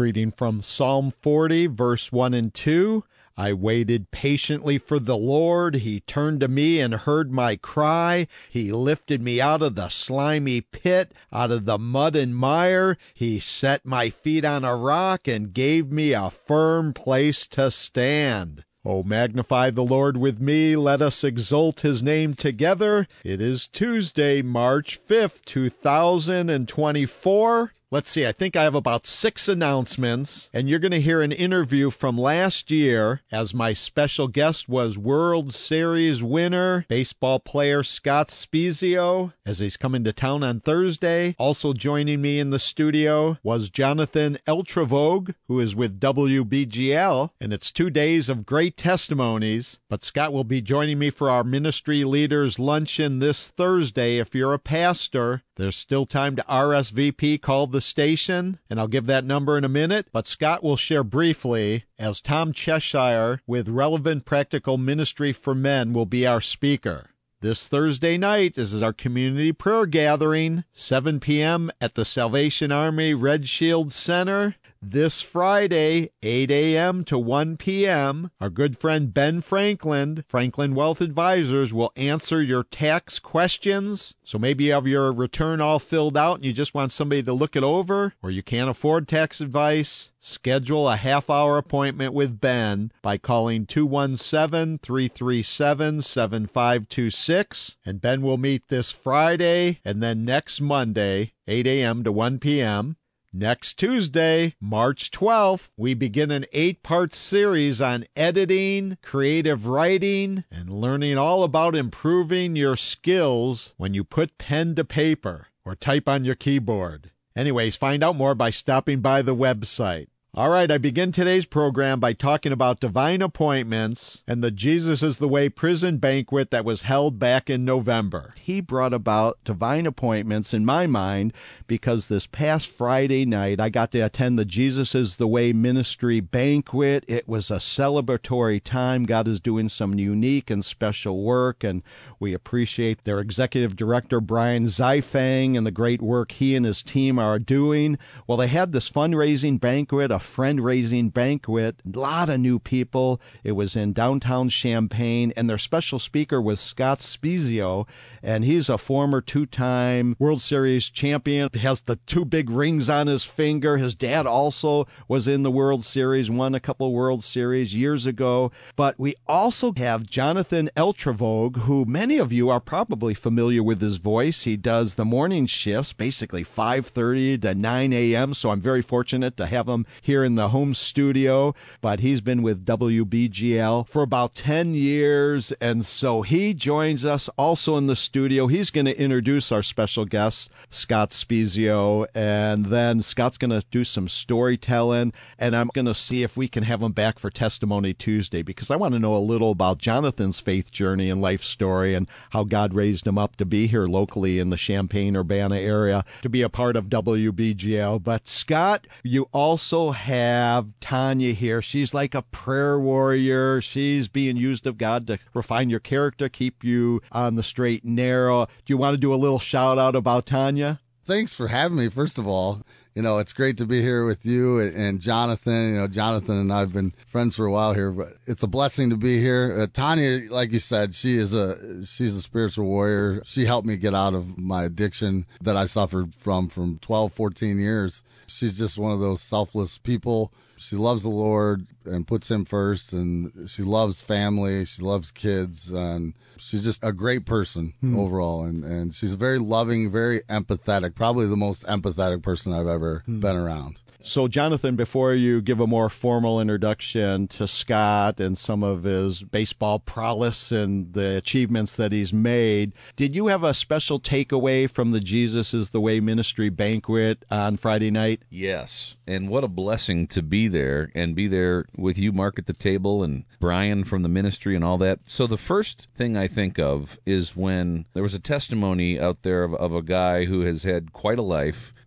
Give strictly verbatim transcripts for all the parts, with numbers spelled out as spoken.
Reading from Psalm forty, verse one and two. I waited patiently for the Lord. He turned to me and heard my cry. He lifted me out of the slimy pit, out of the mud and mire. He set my feet on a rock and gave me a firm place to stand. Oh, magnify the Lord with me. Let us exalt his name together. It is Tuesday, March fifth, two thousand twenty-four. Let's see, I think I have about six announcements, and you're going to hear an interview from last year as my special guest was World Series winner, baseball player Scott Spiezio, as he's coming to town on Thursday. Also joining me in the studio was Jonathan Eltravogue, who is with W B G L, and it's two days of great testimonies. But Scott will be joining me for our Ministry Leaders Luncheon this Thursday. If you're a pastor, there's still time to R S V P. Call the station, and I'll give that number in a minute. But Scott will share briefly, as Tom Cheshire with Relevant Practical Ministry for Men will be our speaker. This Thursday night is our community prayer gathering, seven p.m. at the Salvation Army Red Shield Center. This Friday, eight a.m. to one p.m., our good friend Ben Franklin, Franklin Wealth Advisors, will answer your tax questions. So maybe you have your return all filled out and you just want somebody to look it over, or you can't afford tax advice. Schedule a half-hour appointment with Ben by calling two one seven, three three seven, seven five two six. And Ben will meet this Friday and then next Monday, eight a.m. to one p.m., Next Tuesday, March twelfth, we begin an eight-part series on editing, creative writing, and learning all about improving your skills when you put pen to paper or type on your keyboard. Anyways, find out more by stopping by the website. All right, I begin today's program by talking about divine appointments and the Jesus is the Way prison banquet that was held back in November. He brought about divine appointments in my mind because this past Friday night I got to attend the Jesus is the Way ministry banquet. It was a celebratory time. God is doing some unique and special work, and we appreciate their executive director, Brian Zeifang, and the great work he and his team are doing. Well, they had this fundraising banquet, a friend-raising banquet, a lot of new people. It was in downtown Champaign, and their special speaker was Scott Spiezio, and he's a former two-time World Series champion. He has the two big rings on his finger. His dad also was in the World Series, won a couple World Series years ago. But we also have Jonathan Eltravogue, who many of you are probably familiar with his voice. He does the morning shifts, basically five thirty to nine a.m., so I'm very fortunate to have him here here in the home studio, but he's been with W B G L for about ten years, and so he joins us also in the studio. He's going to introduce our special guest, Scott Spiezio, and then Scott's going to do some storytelling, and I'm going to see if we can have him back for Testimony Tuesday, because I want to know a little about Jonathan's faith journey and life story and how God raised him up to be here locally in the Champaign-Urbana area to be a part of W B G L. But Scott, you also have Tanya here. She's like a prayer warrior. She's being used of God to refine your character, keep you on the straight and narrow. Do you want to do a little shout out about Tanya? Thanks for having me, first of all. You know, it's great to be here with you and Jonathan. You know, Jonathan and I have been friends for a while here, but it's a blessing to be here. Uh, Tanya, like you said, she is a she's a spiritual warrior. She helped me get out of my addiction that I suffered from from twelve, fourteen years. She's just one of those selfless people. She loves the Lord and puts him first, and she loves family. She loves kids, and she's just a great person hmm. overall. And, and she's very loving, very empathetic, probably the most empathetic person I've ever hmm. been around. So, Jonathan, before you give a more formal introduction to Scott and some of his baseball prowess and the achievements that he's made, did you have a special takeaway from the Jesus is the Way ministry banquet on Friday night? Yes, and what a blessing to be there and be there with you, Mark, at the table, and Brian from the ministry and all that. So the first thing I think of is when there was a testimony out there of, of a guy who has had quite a life,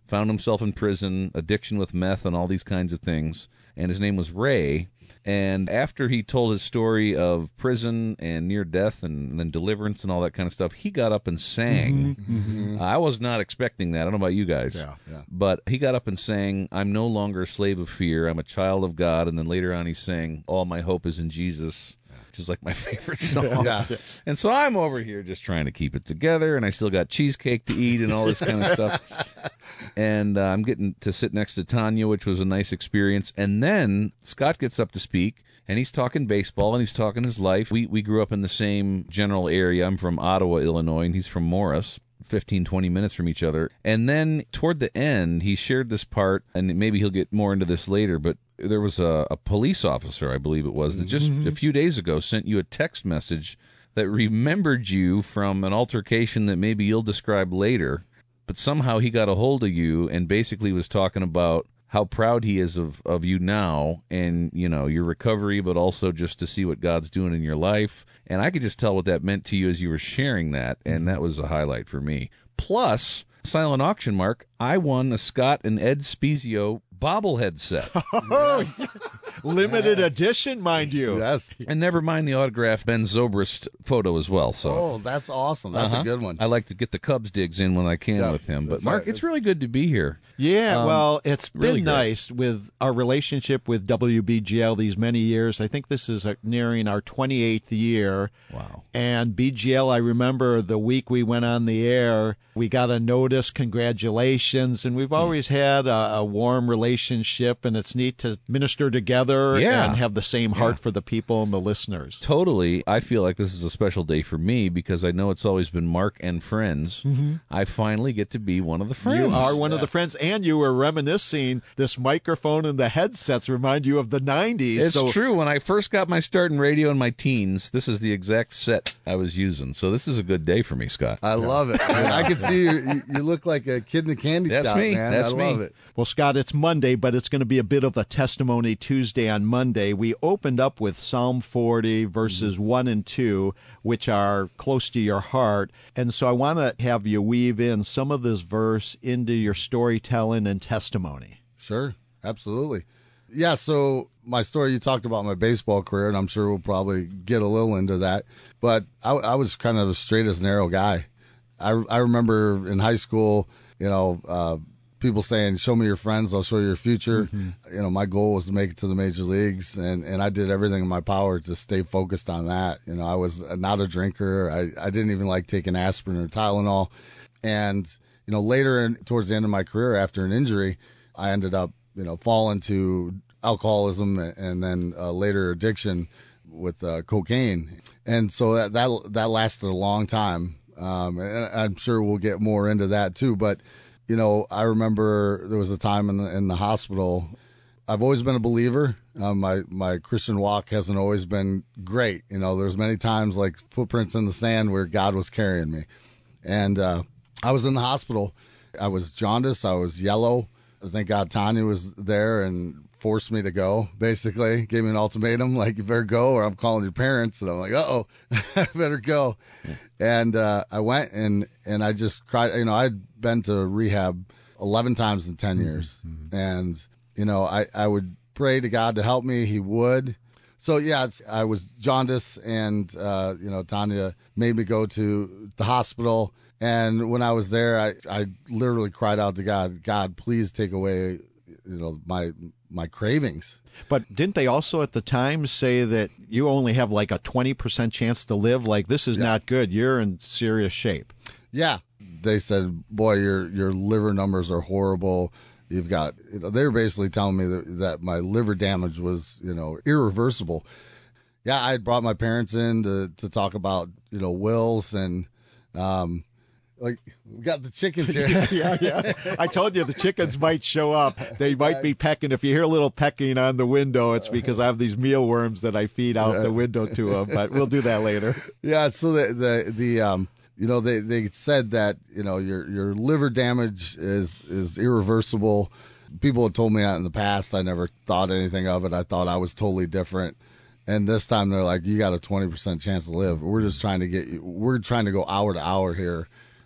found himself in prison, addiction with meth and all these kinds of things. And his name was Ray. And after he told his story of prison and near death and, and then deliverance and all that kind of stuff, he got up and sang. Mm-hmm. Mm-hmm. I was not expecting that. I don't know about you guys. Yeah, yeah. But he got up and sang, I'm no longer a slave of fear. I'm a child of God. And then later on he sang, all my hope is in Jesus, which is like my favorite song. Yeah. And so I'm over here just trying to keep it together, and I still got cheesecake to eat and all this kind of stuff. And uh, I'm getting to sit next to Tanya, which was a nice experience. And then Scott gets up to speak, and he's talking baseball, and he's talking his life. We we grew up in the same general area. I'm from Ottawa, Illinois, and he's from Morris, fifteen, twenty minutes from each other. And then toward the end, he shared this part, and maybe he'll get more into this later, but there was a, a police officer, I believe it was, that just mm-hmm. a few days ago sent you a text message that remembered you from an altercation that maybe you'll describe later. But somehow he got a hold of you and basically was talking about how proud he is of, of you now and, you know, your recovery, but also just to see what God's doing in your life. And I could just tell what that meant to you as you were sharing that, and that was a highlight for me. Plus, silent auction, Mark, I won a Scott and Ed Spezio bobblehead set. Oh, limited edition, mind you. Yes. And never mind the autographed Ben Zobrist photo as well. So, oh, that's awesome. That's uh-huh. a good one. I like to get the Cubs digs in when I can Yeah, with him. But, that's Mark, right. it's really good to be here. Yeah, Um, well, it's really been great. nice with our relationship with W B G L these many years. I think this is uh, nearing our twenty-eighth year. Wow. And B G L, I remember the week we went on the air, we got a notice, congratulations, and we've always had a, a warm relationship, and it's neat to minister together Yeah. and have the same heart for the people and the listeners. Totally. I feel like this is a special day for me because I know it's always been Mark and friends. Mm-hmm. I finally get to be one of the friends. You are one of the Yes. friends, and you were reminiscing. This microphone and the headsets remind you of the nineties. It's so true. When I first got my start in radio in my teens, this is the exact set I was using. So this is a good day for me, Scott. I love it. Man, I can see you, you. You look like a kid in a candy That's shop, me. man. That's I me. love it. Well, Scott, it's Monday, but it's going to be a bit of a testimony Tuesday on Monday. We opened up with Psalm forty, verses one and two, which are close to your heart. And so I want to have you weave in some of this verse into your storytelling and testimony. Sure, absolutely. Yeah, so my story, you talked about my baseball career, and I'm sure we'll probably get a little into that. But I, I was kind of a straight as narrow guy. I, I remember in high school, you know, uh, people saying, show me your friends, I'll show you your future. Mm-hmm. You know, my goal was to make it to the major leagues, and, and I did everything in my power to stay focused on that. You know, I was not a drinker. I, I didn't even like taking aspirin or Tylenol. And, you know, later in, towards the end of my career after an injury, I ended up, you know, falling to alcoholism and then uh, later addiction with uh, cocaine. And so that, that, that lasted a long time. Um, and I'm sure we'll get more into that too. But, you know, I remember there was a time in the, in the hospital. I've always been a believer. Um, my, my Christian walk hasn't always been great. You know, there's many times like footprints in the sand where God was carrying me. And, uh, I was in the hospital. I was jaundiced. I was yellow. Thank God Tanya was there and forced me to go, basically. Gave me an ultimatum, like, you better go or I'm calling your parents. And I'm like, uh-oh, I better go. Yeah. And uh, I went and, and I just cried. You know, I'd been to rehab eleven times in ten years. Mm-hmm. And, you know, I, I would pray to God to help me. He would. So, yeah, it's, I was jaundiced and, uh, you know, Tanya made me go to the hospital. And when I was there, I, I literally cried out to God, God, please take away, you know, my my cravings. But didn't they also at the time say that you only have like a twenty percent chance to live? Like, this is yeah. not good. You're in serious shape. Yeah. They said, boy, your your liver numbers are horrible. You've got, you know, they were basically telling me that, that my liver damage was, you know, irreversible. Yeah, I had brought my parents in to, to talk about, you know, wills and, um, like, we got the chickens here. yeah, yeah, yeah. I told you the chickens might show up. They might be pecking. If you hear a little pecking on the window, it's because I have these mealworms that I feed out the window to them. But we'll do that later. Yeah. So the the the um, you know, they they said that, you know, your your liver damage is is irreversible. People had told me that in the past. I never thought anything of it. I thought I was totally different. And this time they're like, you got a twenty percent chance to live. We're just trying to get you. We're trying to go hour to hour here.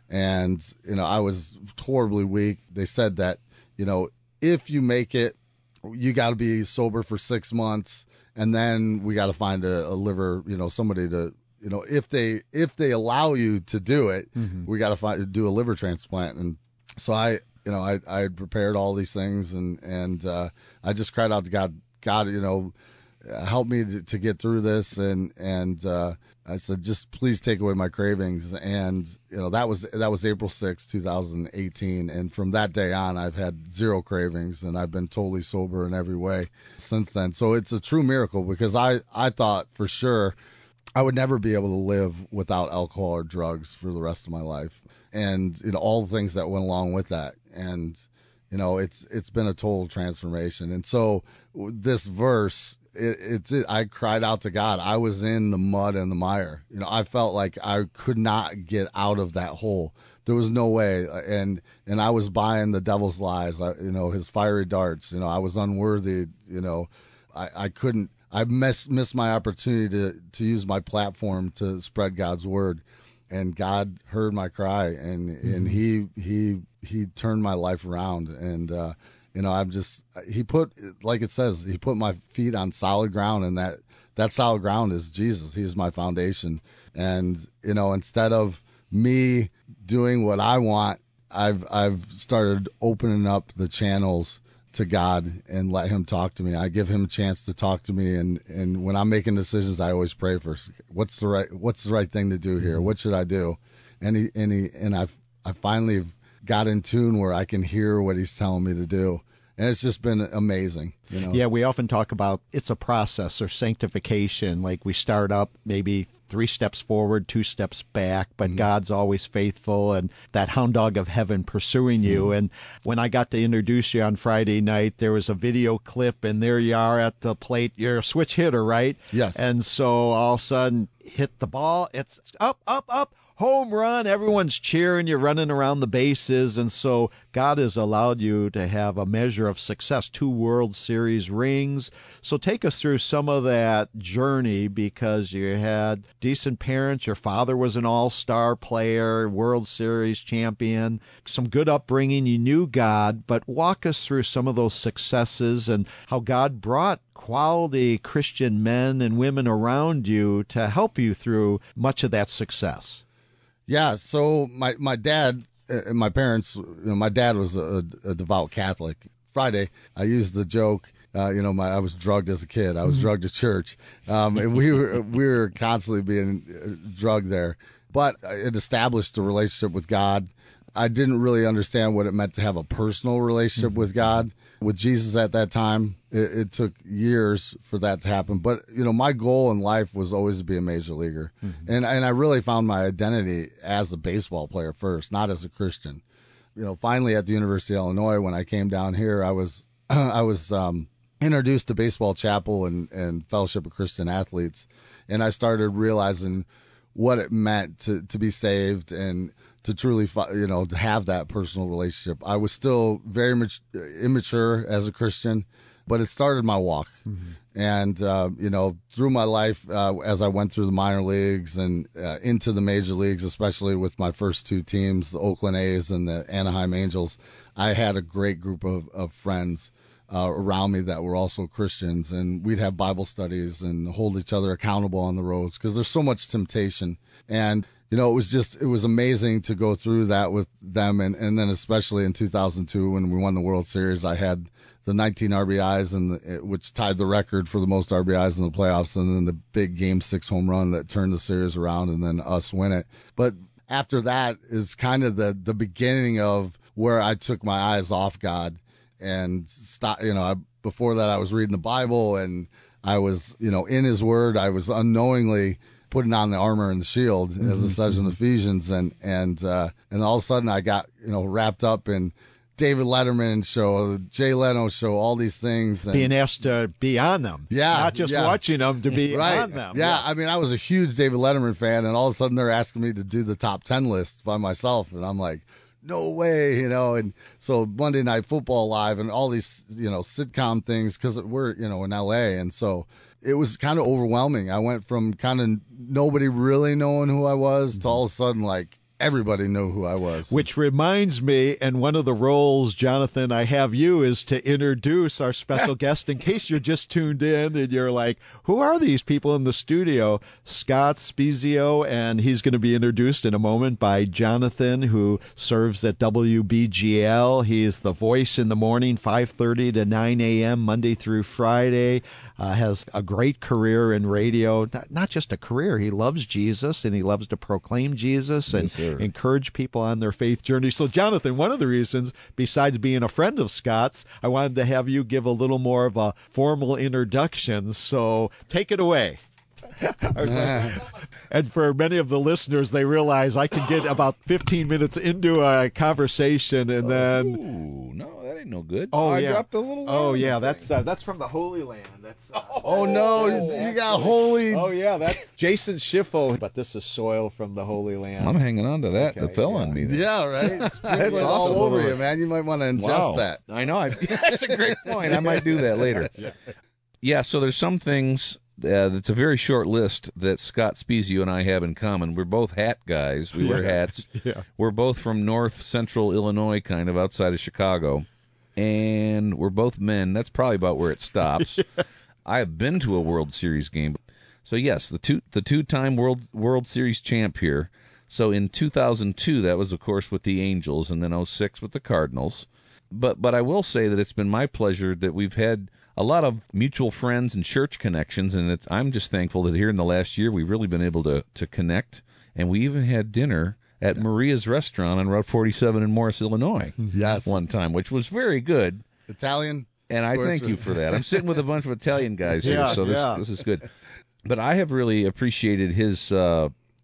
And, you know, I was horribly weak. They said that, you know, if you make it, you got to be sober for six months. And then we got to find a, a liver, you know, somebody to, you know, if they, if they allow you to do it, mm-hmm. we got to find, do a liver transplant. And so I, you know, I, I had prepared all these things and, and, uh, I just cried out to God, God, you know, help me to, to get through this. And, and, uh, I said, just please take away my cravings. And, you know, that was, that was April sixth, twenty eighteen. And from that day on, I've had zero cravings and I've been totally sober in every way since then. So it's a true miracle because I, I thought for sure I would never be able to live without alcohol or drugs for the rest of my life. And, you know, all the things that went along with that. And, you know, it's, it's been a total transformation. And so this verse, It, it's it, I cried out to God. I was in the mud and the mire. You know, I felt like I could not get out of that hole. There was no way. And and I was buying the devil's lies. I, you know, his fiery darts. You know, I was unworthy. You know, I, I couldn't. I missed missed my opportunity to to use my platform to spread God's word. And God heard my cry, and mm-hmm. and he he he turned my life around. And uh, You know, I'm just, he put, like it says, he put my feet on solid ground, and that, that solid ground is Jesus. He is my foundation. And, you know, instead of me doing what I want, I've, I've started opening up the channels to God and let him talk to me. I give him a chance to talk to me. And, and when I'm making decisions, I always pray first, what's the right, what's the right thing to do here? What should I do? And he, and he, and I've, I finally got in tune where I can hear what he's telling me to do. And it's just been amazing, you know. Yeah, we often talk about it's a process or sanctification. Like we start up maybe three steps forward, two steps back, but mm-hmm. God's always faithful and that hound dog of heaven pursuing you. Mm-hmm. And when I got to introduce you on Friday night, there was a video clip, and there you are at the plate. You're a switch hitter, right? Yes. And so all of a sudden, hit the ball. It's up, up, up. Home run, everyone's cheering, you're running around the bases, and so God has allowed you to have a measure of success, two World Series rings. So take us through some of that journey, because you had decent parents, your father was an all-star player, World Series champion, some good upbringing, you knew God, but walk us through some of those successes and how God brought quality Christian men and women around you to help you through much of that success. Yeah, so my, my dad and my parents, you know, my dad was a, a devout Catholic. Friday, I used the joke, uh, you know, my I was drugged as a kid. I was mm-hmm. drugged to church. Um, and we were we were constantly being drugged there. But it established a relationship with God. I didn't really understand what it meant to have a personal relationship mm-hmm. with God, with Jesus at that time. It, it took years for that to happen. But, you know, my goal in life was always to be a major leaguer. Mm-hmm. And, and I really found my identity as a baseball player first, not as a Christian. You know, finally at the University of Illinois, when I came down here, I was, I was, um, introduced to Baseball Chapel and, and Fellowship of Christian Athletes. And I started realizing what it meant to, to be saved and to truly, you know, to have that personal relationship. I was still very much immature as a Christian, but it started my walk. Mm-hmm. And, uh, you know, through my life, uh, as I went through the minor leagues and uh, into the major leagues, especially with my first two teams, the Oakland A's and the Anaheim Angels, I had a great group of, of friends uh, around me that were also Christians. And we'd have Bible studies and hold each other accountable on the roads because there's so much temptation. And, you know, it was just, it was amazing to go through that with them. And, and then especially in two thousand two, when we won the World Series, I had the nineteen R B Is, and the, which tied the record for the most R B Is in the playoffs. And then the big game six home run that turned the series around and then us win it. But after that is kind of the, the beginning of where I took my eyes off God and stop, you know, I, before that I was reading the Bible and I was, you know, in his word. I was unknowingly putting on the armor and the shield, mm-hmm. as it says in Ephesians, and and uh, and all of a sudden I got, you know, wrapped up in David Letterman show, Jay Leno show, all these things, and being asked to be on them, yeah, not just yeah. watching them, to be right. on them. Yeah. yeah, I mean, I was a huge David Letterman fan, and all of a sudden they're asking me to do the top ten list by myself, and I'm like, no way, you know. And so Monday Night Football Live and all these, you know, sitcom things, because we're, you know, in L A, and so it was kind of overwhelming. I went from kind of nobody really knowing who I was mm-hmm. to all of a sudden, like, everybody knew who I was. Which reminds me, and one of the roles, Jonathan, I have you is to introduce our special guest in case you're just tuned in and you're like, who are these people in the studio? Scott Spiezio, and he's going to be introduced in a moment by Jonathan, who serves at W B G L. He is the voice in the morning, five thirty to nine a.m., Monday through Friday. Uh, has a great career in radio. Not, not just a career, he loves Jesus, and he loves to proclaim Jesus and Yes, sir. encourage people on their faith journey. So, Jonathan, one of the reasons, besides being a friend of Scott's, I wanted to have you give a little more of a formal introduction. So, take it away. I was like, and for many of the listeners, they realize I can get about fifteen minutes into a conversation and then. Ooh, no, that ain't no good. Oh, I yeah. dropped the little. Oh, line yeah, thing. that's uh, that's from the Holy Land. That's uh, Oh, no, you got holy. Oh, yeah, that's Jason Schiffel. But this is soil from the Holy Land. I'm hanging on to that. Okay, that fell yeah. on me. Then. Yeah, right? Sprinkle it all awesome. over you, man. You might want to ingest Wow. that. I know. I, that's a great point. I might do that later. Yeah, so there's some things. Uh, it's a very short list that Scott Spiezio and I have in common. We're both hat guys. We wear hats. Yeah. We're both from north central Illinois, kind of outside of Chicago. And we're both men. That's probably about where it stops. Yeah. I have been to a World Series game. So, yes, the two the two-time World World Series champ here. So, in two thousand two, that was, of course, with the Angels, and then oh six with the Cardinals. But but I will say that it's been my pleasure that we've had a lot of mutual friends and church connections, and it's, I'm just thankful that here in the last year we've really been able to, to connect, and we even had dinner at Maria's Restaurant on Route forty-seven in Morris, Illinois. Yes. One time, which was very good, Italian. and I Of course thank we- you for that. I'm sitting with a bunch of Italian guys here, Yeah, so this yeah. this is good. But I have really appreciated his uh,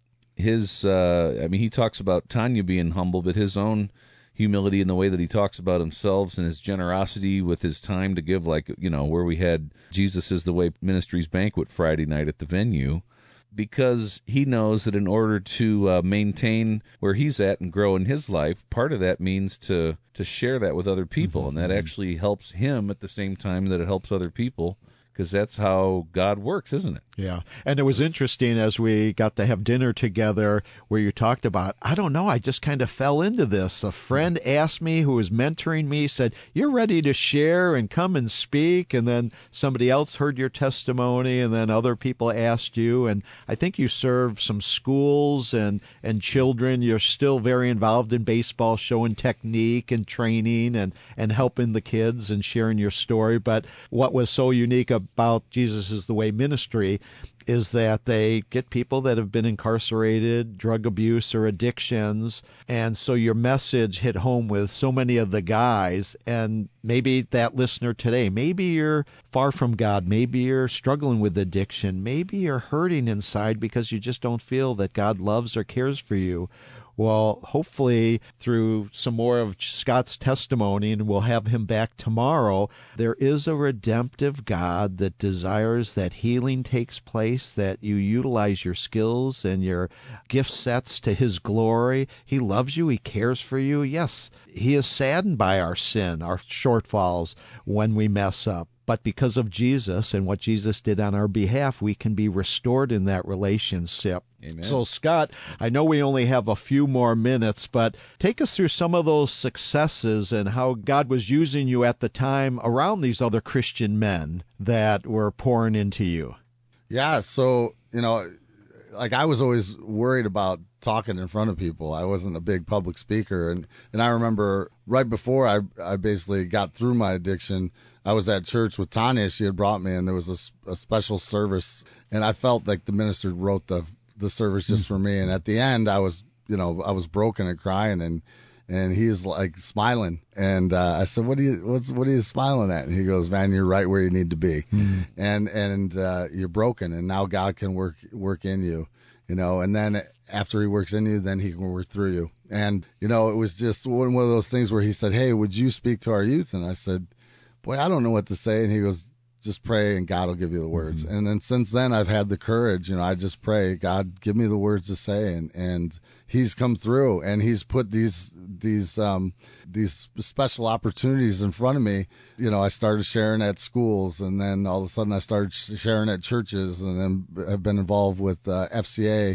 his. Uh, I mean, he talks about Tanya being humble, but his own humility in the way that he talks about himself and his generosity with his time to give, like, you know, where we had Jesus is the Way Ministries banquet Friday night at the venue, because he knows that in order to uh, maintain where he's at and grow in his life, part of that means to, to share that with other people, Mm-hmm. and that actually helps him at the same time that it helps other people, because that's how God works, isn't it? Yeah. And it was interesting as we got to have dinner together where you talked about, I don't know, I just kind of fell into this. A friend asked me who was mentoring me, said, you're ready to share and come and speak. And then somebody else heard your testimony, and then other people asked you. And I think you serve some schools and, and children. You're still very involved in baseball, showing technique and training and, and helping the kids and sharing your story. But what was so unique about Jesus is the Way ministry is that they get people that have been incarcerated, drug abuse or addictions. And so your message hit home with so many of the guys. And maybe that listener today, maybe you're far from God. Maybe you're struggling with addiction. Maybe you're hurting inside because you just don't feel that God loves or cares for you. Well, hopefully through some more of Scott's testimony, and we'll have him back tomorrow, there is a redemptive God that desires that healing takes place, that you utilize your skills and your gift sets to his glory. He loves you. He cares for you. Yes, he is saddened by our sin, our shortfalls when we mess up. But because of Jesus and what Jesus did on our behalf, we can be restored in that relationship. Amen. So, Scott, I know we only have a few more minutes, but take us through some of those successes and how God was using you at the time around these other Christian men that were pouring into you. Yeah, so, you know, like I was always worried about talking in front of people. I wasn't a big public speaker. And, and I remember right before I, I basically got through my addiction, I was at church with Tanya. She had brought me, and there was a, a special service. And I felt like the minister wrote the the service just for me. And at the end, I was, you know, I was broken and crying, and and he's like smiling. And uh, I said, "What are you? What's what are you smiling at?" And he goes, "Man, you're right where you need to be, mm-hmm. and and uh, you're broken, and now God can work work in you, you know. And then after He works in you, then He can work through you." And you know, it was just one one of those things where he said, "Hey, would you speak to our youth?" And I said, "Boy, I don't know what to say." And he goes, "Just pray and God will give you the words." Mm-hmm. And then since then I've had the courage, you know, I just pray, God, give me the words to say. And, and he's come through, and he's put these, these, um, these special opportunities in front of me. You know, I started sharing at schools, and then all of a sudden I started sharing at churches, and then I've been involved with uh, F C A,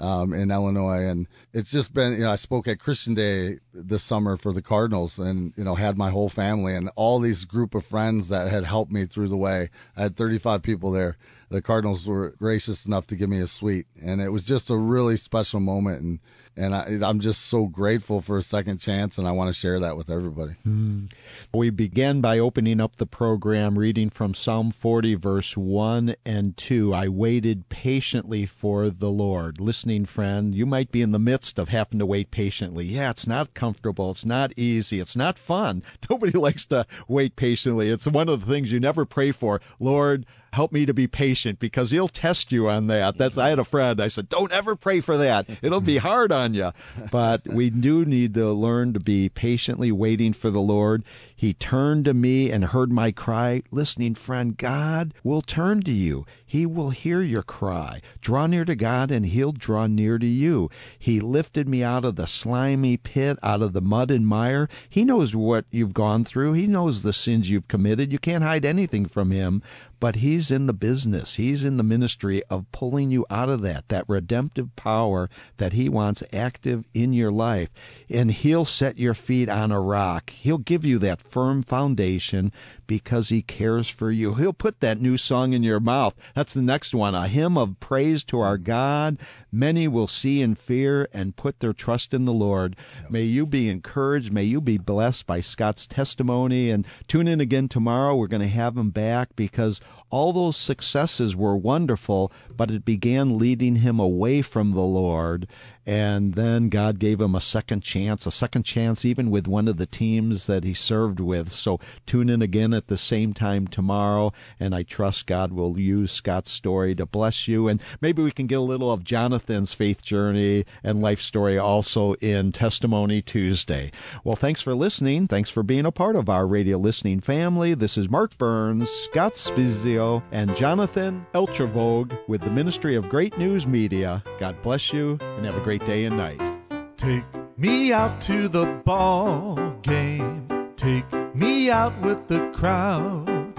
um, in Illinois. And it's just been, you know, I spoke at Christian Day this summer for the Cardinals and, you know, had my whole family and all these group of friends that had helped me through the way. I had thirty-five people there. The Cardinals were gracious enough to give me a suite, and it was just a really special moment. And, and I, I'm just so grateful for a second chance, and I want to share that with everybody. Mm. We began by opening up the program reading from Psalm forty, verse one and two. I waited patiently for the Lord. Listening friend, you might be in the midst of having to wait patiently. Yeah, it's not comfortable. It's not easy. It's not fun. Nobody likes to wait patiently. It's one of the things you never pray for. Lord, help me to be patient, because he'll test you on that. That's I had a friend. I said, don't ever pray for that. It'll be hard on you. But we do need to learn to be patiently waiting for the Lord. He turned to me and heard my cry. Listening friend, God will turn to you. He will hear your cry. Draw near to God, and he'll draw near to you. He lifted me out of the slimy pit, out of the mud and mire. He knows what you've gone through. He knows the sins you've committed. You can't hide anything from him. But he's in the business. He's in the ministry of pulling you out of that, that redemptive power that he wants active in your life. And he'll set your feet on a rock. He'll give you that firm foundation because he cares for you. He'll put that new song in your mouth. That's the next one, a hymn of praise to our God. Many will see and fear and put their trust in the Lord. Yep. May you be encouraged. May you be blessed by Scott's testimony. And tune in again tomorrow. We're going to have him back because all those successes were wonderful, but it began leading him away from the Lord. And then God gave him a second chance, a second chance even with one of the teams that he served with. So tune in again at the same time tomorrow, and I trust God will use Scott's story to bless you. And maybe we can get a little of Jonathan's faith journey and life story also in Testimony Tuesday. Well, thanks for listening. Thanks for being a part of our radio listening family. This is Mark Burns, Scott Spizio, and Jonathan Elchervogue with the Ministry of Great News Media. God bless you, and have a great day and night. Take me out to the ball game. Take me out with the crowd.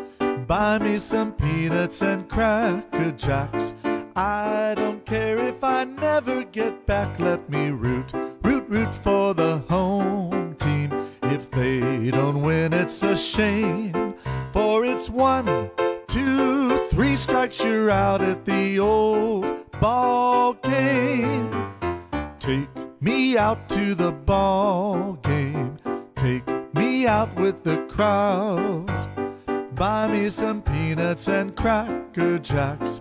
Buy me some peanuts and Cracker Jacks. I don't care if I never get back. Let me root, root, root for the home team. If they don't win, it's a shame. For it's one, two, three strikes, you're out at the old ball game. Take me out to the ball game. Take me out with the crowd. Buy me some peanuts and Cracker Jacks.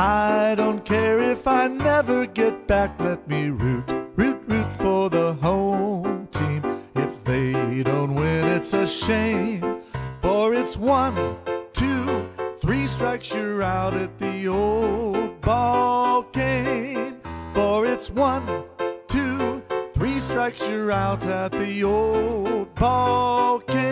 I don't care if I never get back. Let me root, root, root for the home team. If they don't win, it's a shame. For it's one, two, three strikes, you're out at the old ball game. For it's one, two, three strikes, you're out at the old ball game.